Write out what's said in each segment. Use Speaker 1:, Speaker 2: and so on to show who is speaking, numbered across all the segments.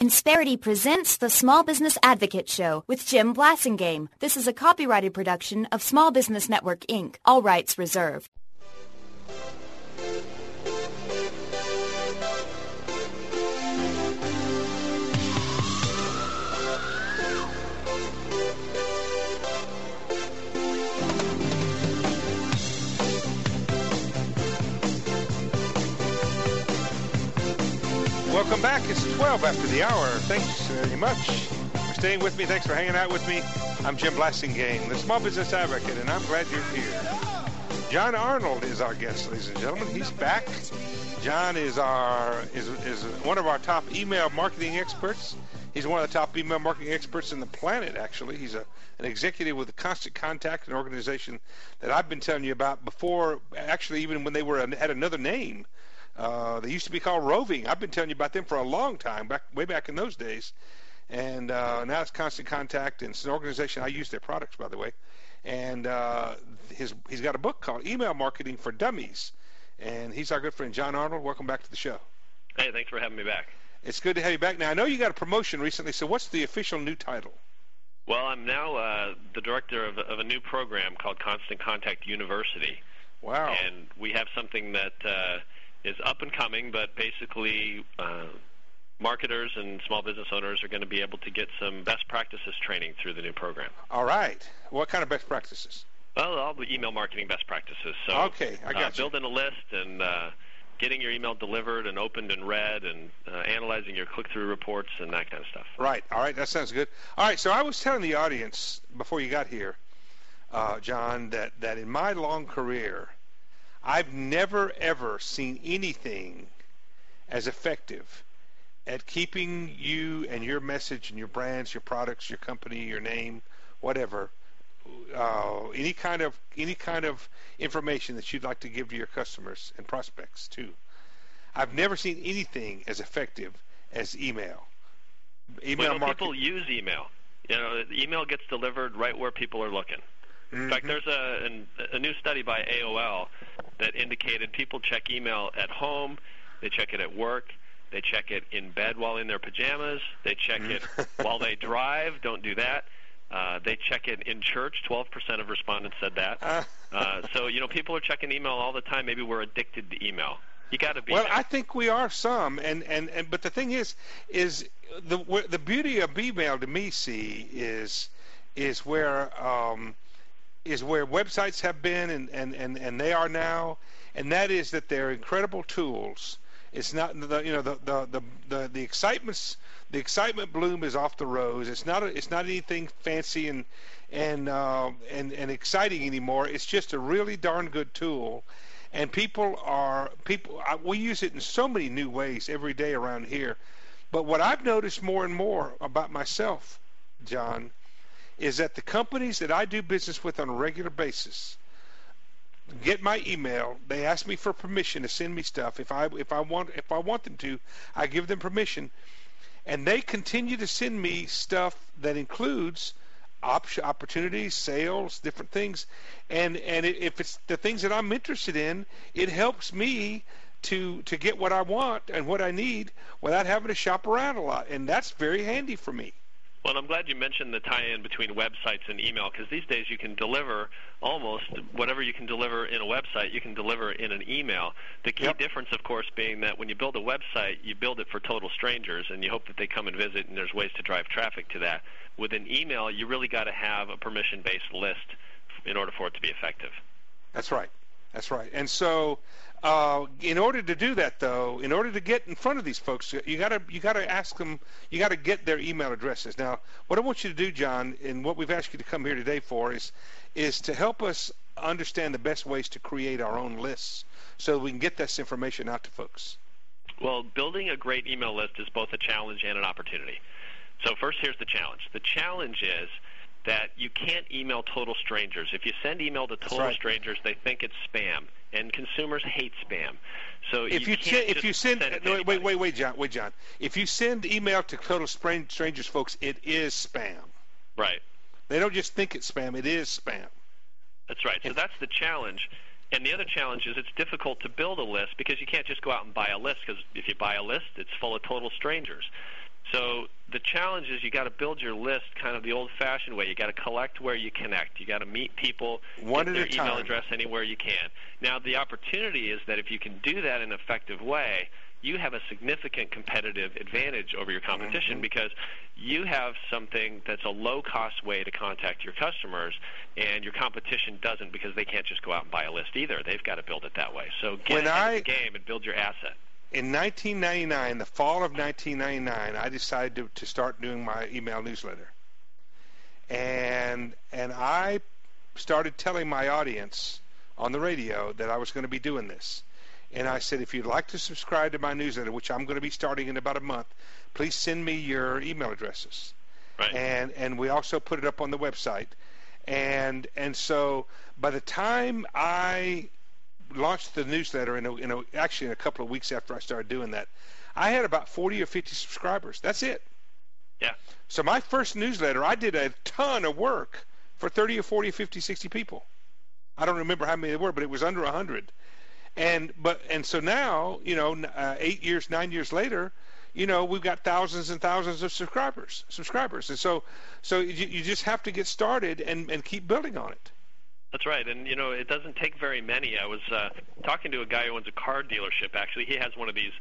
Speaker 1: Insperity presents the Small Business Advocate Show with Jim Blasingame. This is a copyrighted production of Small Business Network, Inc., all rights reserved.
Speaker 2: Welcome back. It's 12 after the hour. Thanks very much for staying with me. Thanks for hanging out with me. I'm Jim Blasingame, the Small Business Advocate, and I'm glad you're here. John Arnold is our guest, ladies and gentlemen. He's back. John is one of our top email marketing experts. He's one of the top email marketing experts in the planet, actually. He's an executive with Constant Contact, an organization that I've been telling you about before, actually even when they had another name. They used to be called Roving. I've been telling you about them for a long time, way back in those days. And now it's Constant Contact, and it's an organization. I use their products, by the way. And he's got a book called Email Marketing for Dummies. And he's our good friend, John Arnold. Welcome back to the show.
Speaker 3: Hey, thanks for having me back.
Speaker 2: It's good to have you back. Now, I know you got a promotion recently, so what's the official new title?
Speaker 3: Well, I'm now the director of a new program called Constant Contact University.
Speaker 2: Wow.
Speaker 3: And we have something that is up and coming, but basically marketers and small business owners are going to be able to get some best practices training through the new program.
Speaker 2: All right. What kind of best practices?
Speaker 3: Well, all the email marketing best practices. So,
Speaker 2: okay, I got you.
Speaker 3: Building a list and getting your email delivered and opened and read and analyzing your click-through reports and that kind of stuff.
Speaker 2: Right. All right. That sounds good. All right. So I was telling the audience before you got here, John, that in my long career, I've never, ever seen anything as effective at keeping you and your message and your brands, your products, your company, your name, whatever, any kind of information that you'd like to give to your customers and prospects too. I've never seen anything as effective as email.
Speaker 3: People use email. Email gets delivered right where people are looking. Mm-hmm. In fact, there's a new study by AOL that indicated people check email at home, they check it at work, they check it in bed while in their pajamas, they check it while they drive, don't do that. They check it in church, 12% of respondents said that. So, people are checking email all the time. Maybe we're addicted to email. You got to be.
Speaker 2: Well,
Speaker 3: there.
Speaker 2: I think we are some, but the thing is the beauty of email to me, is where websites have been and they are now, and that is that they're incredible tools. It's not the excitement bloom is off the rose. It's not anything fancy and exciting anymore. It's just a really darn good tool, and we use it in so many new ways every day around here. But what I've noticed more and more about myself, John, is that the companies that I do business with on a regular basis get my email. They ask me for permission to send me stuff. If I want them to, I give them permission, and they continue to send me stuff that includes opportunities, sales, different things, and if it's the things that I'm interested in, it helps me to get what I want and what I need without having to shop around a lot, and that's very handy for me.
Speaker 3: Well, I'm glad you mentioned the tie-in between websites and email, because these days you can deliver almost whatever you can deliver in a website, you can deliver in an email. The key difference, of course, being that when you build a website, you build it for total strangers, and you hope that they come and visit, and there's ways to drive traffic to that. With an email, you really got to have a permission-based list in order for it to be effective.
Speaker 2: That's right. That's right. And so, in order to do that, though, in order to get in front of these folks, you got to ask them. You got to get their email addresses. Now, what I want you to do, John, and what we've asked you to come here today for is to help us understand the best ways to create our own lists, so we can get this information out to folks.
Speaker 3: Well, building a great email list is both a challenge and an opportunity. So first, here's the challenge. The challenge is that you can't email total strangers. If you send email to total strangers, they think it's spam, and consumers hate spam. So wait, John.
Speaker 2: If you send email to total strangers, folks, it is spam.
Speaker 3: Right.
Speaker 2: They don't just think it's spam; it is spam.
Speaker 3: That's right. So that's the challenge. And the other challenge is it's difficult to build a list because you can't just go out and buy a list, because if you buy a list, it's full of total strangers. So the challenge is you got to build your list kind of the old-fashioned way. You got to collect where you connect. You got to meet people, get their email address anywhere you can. Now, the opportunity is that if you can do that in an effective way, you have a significant competitive advantage over your competition because you have something that's a low-cost way to contact your customers, and your competition doesn't because they can't just go out and buy a list either. They've got to build it that way. So get ahead of the game and build your asset.
Speaker 2: In 1999, the fall of 1999, I decided to start doing my email newsletter. And I started telling my audience on the radio that I was going to be doing this. And I said, if you'd like to subscribe to my newsletter, which I'm going to be starting in about a month, please send me your email addresses.
Speaker 3: Right.
Speaker 2: And we also put it up on the website. And so by the time I launched the newsletter, actually in a couple of weeks after I started doing that, I had about 40 or 50 subscribers. That's it.
Speaker 3: Yeah. So
Speaker 2: my first newsletter, I did a ton of work for 30 or 40 or 50, 60 people. I don't remember how many there were, but it was under 100. And so now, 9 years later, we've got thousands and thousands of subscribers. And so you just have to get started and keep building on it.
Speaker 3: That's right, and it doesn't take very many. I was talking to a guy who owns a car dealership. Actually, he has one of these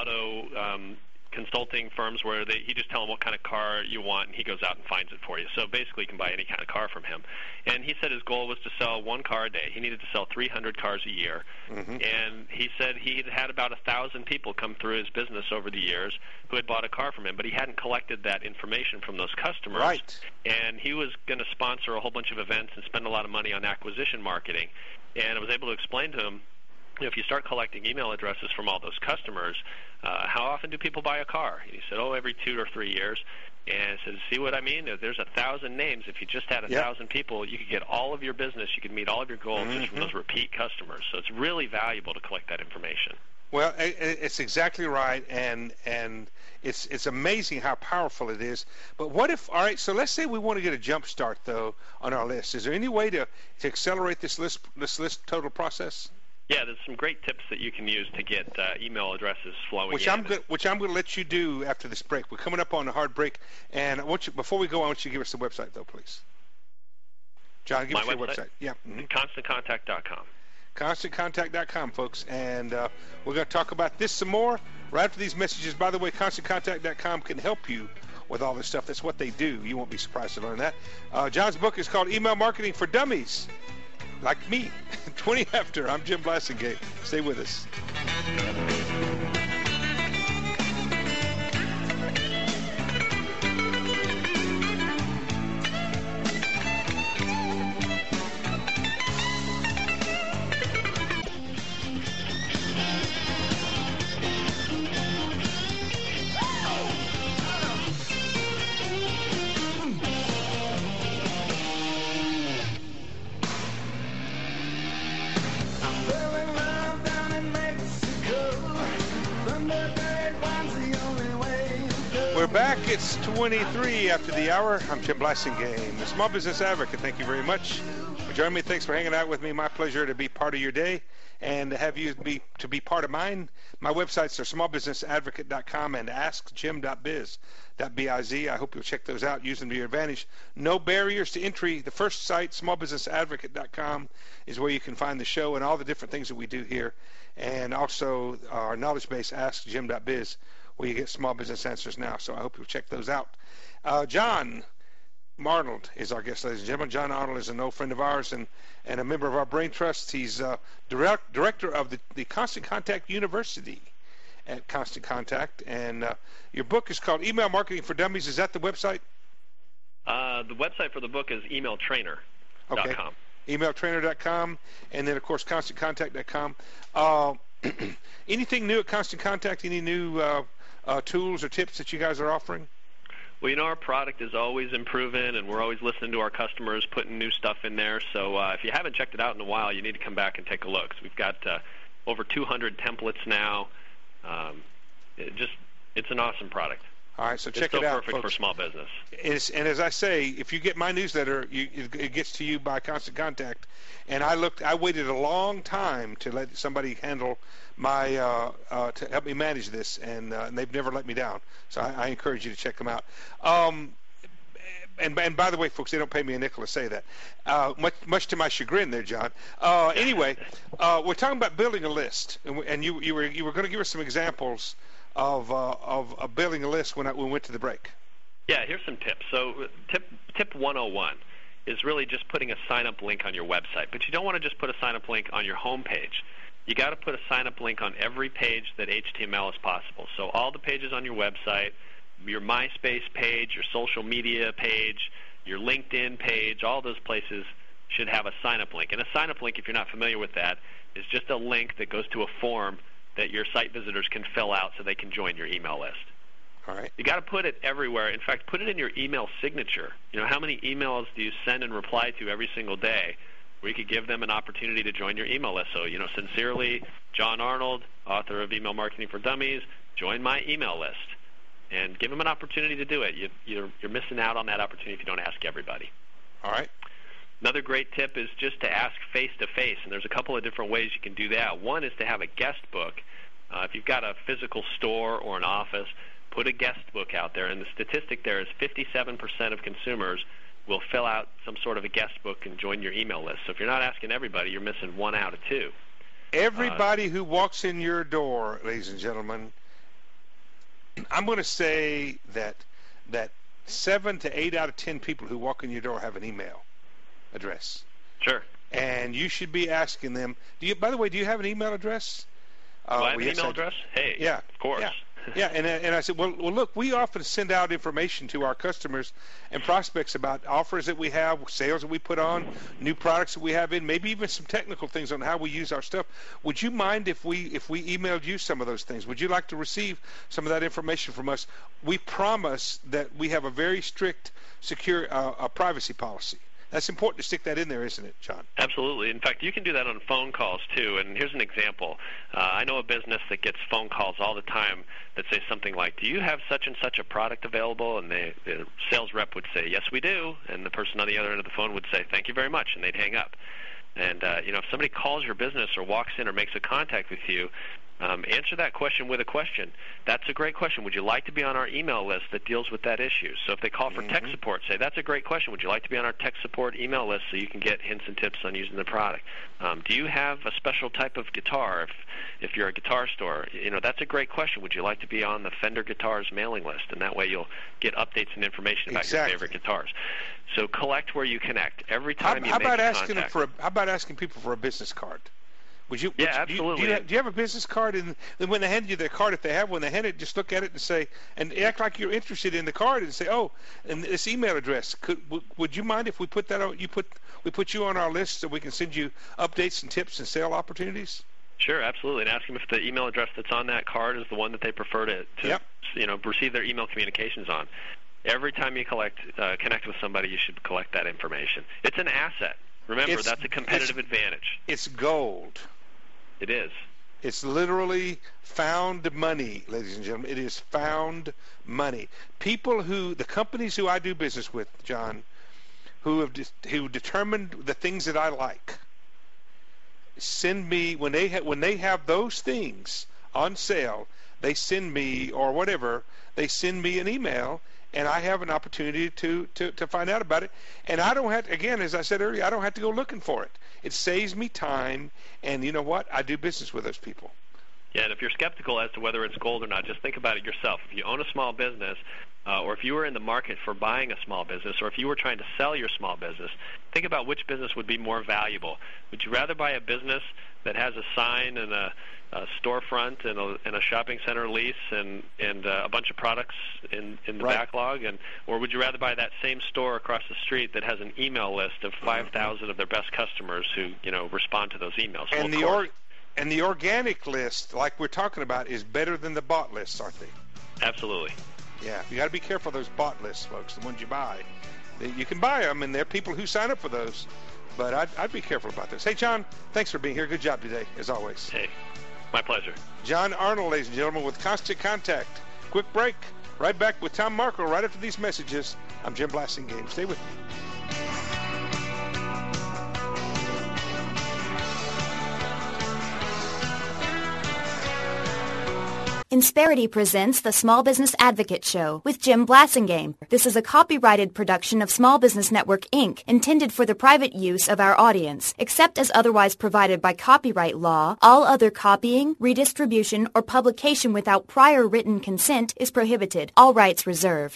Speaker 3: auto consulting firms where he just tell him what kind of car you want, and he goes out and finds it for you. So basically, you can buy any kind of car from him. And he said his goal was to sell one car a day. He needed to sell 300 cars a year. And he said he had about 1,000 people come through his business over the years who had bought a car from him, but he hadn't collected that information from those customers.
Speaker 2: Right.
Speaker 3: And he was going to sponsor a whole bunch of events and spend a lot of money on acquisition marketing. And I was able to explain to him, if you start collecting email addresses from all those customers, how often do people buy a car? And he said, every 2 or 3 years. And I said, see what I mean? There's 1,000 names. If you just had 1,000 people, you could get all of your business. You could meet all of your goals just from those repeat customers. So it's really valuable to collect that information.
Speaker 2: Well, it's exactly right, and it's amazing how powerful it is. But what if, all right, so let's say we want to get a jump start, though, on our list. Is there any way to accelerate this list total process?
Speaker 3: Yeah, there's some great tips that you can use to get email addresses flowing
Speaker 2: which I'm going to let you do after this break. We're coming up on a hard break, and before we go, I want you to give us the website, though, please. John, give us your website. Yeah.
Speaker 3: ConstantContact.com.
Speaker 2: ConstantContact.com, folks, and we're going to talk about this some more right after these messages. By the way, ConstantContact.com can help you with all this stuff. That's what they do. You won't be surprised to learn that. John's book is called Email Marketing for Dummies. Like me, 20 after. I'm Jim Blasingame. Stay with us. We're back. It's 23 after the hour. I'm Jim Blasingame, the Small Business Advocate. Thank you very much for joining me. Thanks for hanging out with me. My pleasure to be part of your day and to have you be part of mine. My websites are smallbusinessadvocate.com and askjim.biz. I hope you'll check those out. Use them to your advantage. No barriers to entry. The first site, smallbusinessadvocate.com, is where you can find the show and all the different things that we do here. And also our knowledge base, askjim.biz, where you get small business answers now. So I hope you'll check those out. John Arnold is our guest, ladies and gentlemen. John Arnold is an old friend of ours and a member of our Brain Trust. He's director of the Constant Contact University at Constant Contact. And your book is called Email Marketing for Dummies. Is that the website?
Speaker 3: The website for the book is emailtrainer.com.
Speaker 2: Okay. Emailtrainer.com. And then, of course, ConstantContact.com. Anything new at Constant Contact? Any new tools or tips that you guys are offering?
Speaker 3: Well, our product is always improving, and we're always listening to our customers, putting new stuff in there. So if you haven't checked it out in a while, you need to come back and take a look. So we've got over 200 templates now. It's an awesome product.
Speaker 2: All right, so check it out,
Speaker 3: perfect
Speaker 2: folks.
Speaker 3: for small business.
Speaker 2: And as I say, if you get my newsletter, it gets to you by Constant Contact. And I waited a long time to let somebody handle my to help me manage this, and they've never let me down. So I encourage you to check them out. And by the way, folks, they don't pay me a nickel to say that. Much to my chagrin, there, John. Anyway, we're talking about building a list, and you were going to give us some examples of building a list when we went to the break.
Speaker 3: Yeah, here's some tips. So tip 101 is really just putting a sign-up link on your website. But you don't want to just put a sign-up link on your home page. You got to put a sign-up link on every page that HTML is possible. So all the pages on your website, your MySpace page, your social media page, your LinkedIn page, all those places should have a sign-up link. And a sign-up link, if you're not familiar with that, is just a link that goes to a form that your site visitors can fill out so they can join your email list.
Speaker 2: All right.
Speaker 3: You got to put it everywhere. In fact, put it in your email signature. You know, how many emails do you send and reply to every single day where you could give them an opportunity to join your email list? So, you know, sincerely, John Arnold, author of Email Marketing for Dummies, join my email list. And give them an opportunity to do it. You're missing out on that opportunity if you don't ask everybody.
Speaker 2: All right.
Speaker 3: Another great tip is just to ask face-to-face, and there's a couple of different ways you can do that. One is to have a guest book. If you've got a physical store or an office, put a guest book out there, and the statistic there is 57% of consumers will fill out some sort of a guest book and join your email list. So if you're not asking everybody, you're missing 1 out of 2.
Speaker 2: Everybody who walks in your door, ladies and gentlemen, I'm going to say that 7 to 8 out of 10 people who walk in your door have an email address.
Speaker 3: Sure.
Speaker 2: And you should be asking them. By the way, do you have an email address?
Speaker 3: Do I have an email address? Hey,
Speaker 2: yeah,
Speaker 3: of course.
Speaker 2: Yeah. Yeah, and I said, well, look, we often send out information to our customers and prospects about offers that we have, sales that we put on, new products that we have in, maybe even some technical things on how we use our stuff. Would you mind if we emailed you some of those things? Would you like to receive some of that information from us? We promise that we have a very strict, secure privacy policy. That's important to stick that in there, isn't it, John?
Speaker 3: Absolutely. In fact, you can do that on phone calls, too. And here's an example. I know a business that gets phone calls all the time that say something like, do you have such and such a product available? And the sales rep would say, yes, we do. And the person on the other end of the phone would say, thank you very much, and they'd hang up. And, if somebody calls your business or walks in or makes a contact with you, answer that question with a question. That's a great question. Would you like to be on our email list that deals with that issue? So if they call for tech support, say, that's a great question. Would you like to be on our tech support email list so you can get hints and tips on using the product? Do you have a special type of guitar if you're a guitar store? That's a great question. Would you like to be on the Fender Guitars mailing list? And that way you'll get updates and information about your favorite guitars. So collect where you connect. Every time you make contact.
Speaker 2: How about asking people for a business card?
Speaker 3: Absolutely.
Speaker 2: Do you have a business card? And then when they hand you their card, if they have one, they hand it, just look at it and say, and act like you're interested in the card and say, oh, and this email address. Would you mind if we put that on? We put you on our list so we can send you updates and tips and sale opportunities?
Speaker 3: Sure, absolutely. And ask them if the email address that's on that card is the one that they prefer to receive their email communications on. Every time you connect with somebody, you should collect that information. It's an asset. Remember, that's a competitive advantage.
Speaker 2: It's gold.
Speaker 3: It is.
Speaker 2: It's literally found money, ladies and gentlemen. It is found money. The companies who I do business with, John, who determined the things that I like, send me when they have those things on sale. They send me They send me an email. And I have an opportunity to find out about it. And I don't have to, again, as I said earlier, I don't have to go looking for it. It saves me time, and you know what? I do business with those people.
Speaker 3: Yeah, and if you're skeptical as to whether it's gold or not, just think about it yourself. If you own a small business, or if you were in the market for buying a small business, or if you were trying to sell your small business, think about which business would be more valuable. Would you rather buy a business that has a sign and a storefront and a shopping center lease and a bunch of products in the backlog, or would you rather buy that same store across the street that has an email list of 5,000 of their best customers who respond to those emails?
Speaker 2: And the organic list, like we're talking about, is better than the bot lists, aren't they?
Speaker 3: Absolutely.
Speaker 2: Yeah, you got to be careful of those bot lists, folks. The ones you buy, you can buy them, and there are people who sign up for those. But I'd be careful about this. Hey, John, thanks for being here. Good job today, as always.
Speaker 3: Hey. My pleasure.
Speaker 2: John Arnold, ladies and gentlemen, with Constant Contact. Quick break. Right back with Tom Markle right after these messages. I'm Jim Blasingame. Stay with me.
Speaker 1: Insperity presents the Small Business Advocate Show with Jim Blasingame. This is a copyrighted production of Small Business Network, Inc., intended for the private use of our audience. Except as otherwise provided by copyright law, all other copying, redistribution, or publication without prior written consent is prohibited. All rights reserved.